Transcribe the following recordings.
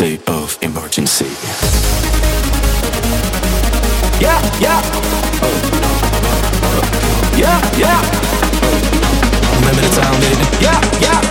state of emergency. Yeah, yeah. Yeah, yeah. Remember the time, baby? Yeah, yeah.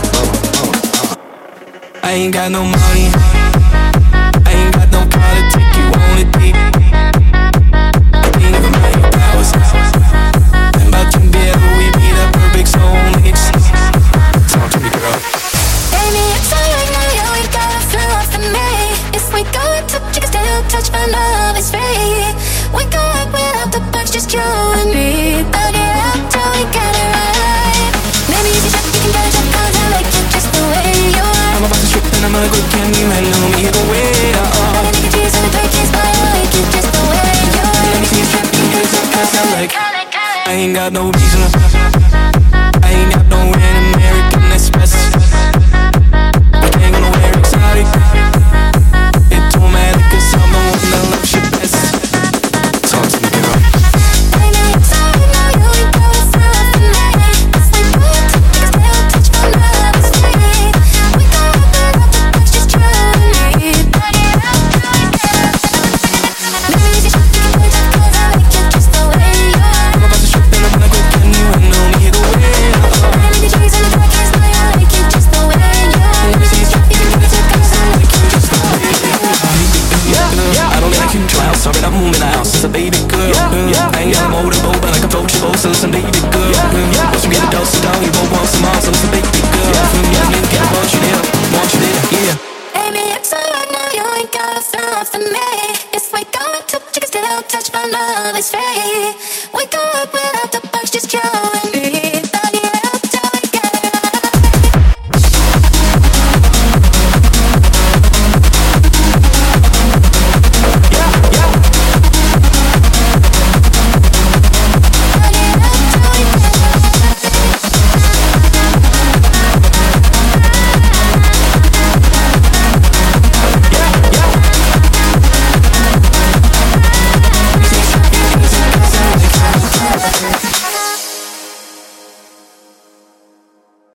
I ain't got no money, I ain't got no car to take you on a date. Ain't even my powers. I'm about to be able we be the perfect soulmates. Talk to me, girl. Baby, it's alright now, yeah, we got a thrill off the me. If we go into you can still touch my love, it's free. We go out without the box, just you and me. Bug it out till we get it right. Maybe if you check, you can get a check, 'cause I like you just the way you are. I'm about to strip and I'm a good candy man, know me either way. I can make a cheese and a play kiss, but I like you just the way you are. Let me see you strip and get it up, 'cause I like. I ain't got no reason, I ain't got no American Express. I can't go nowhere exotic. It don't matter 'cause I'm the one that loves you best. Talk to me, girl. Baby, it's alright now, yeah, we got a thrill off the me. If we go into you can still touch my love, it's free. We go out without the box, just you and me. Bug it out till we get it right. Maybe if you check, you can get a check, 'cause I like you just the way you are. I'm about to strip and I'm a good candy man, know me either way. I can make a cheese and a play kiss, but I like you just the way you are. Let me see you strip and get it up, 'cause I like you just the way you are. I don't like you try. Sorry, I'm home in the house as a baby girl. I ain't got a motorboat, but I can float your boat, so listen, baby girl. Once you get a dose down, you won't want some more, so listen, baby girl. Yeah, me get want you there, yeah. Baby, it's alright now, you ain't gotta throw off the me. If we go into you can still touch my love, it's free. We go up without the box, just you and me.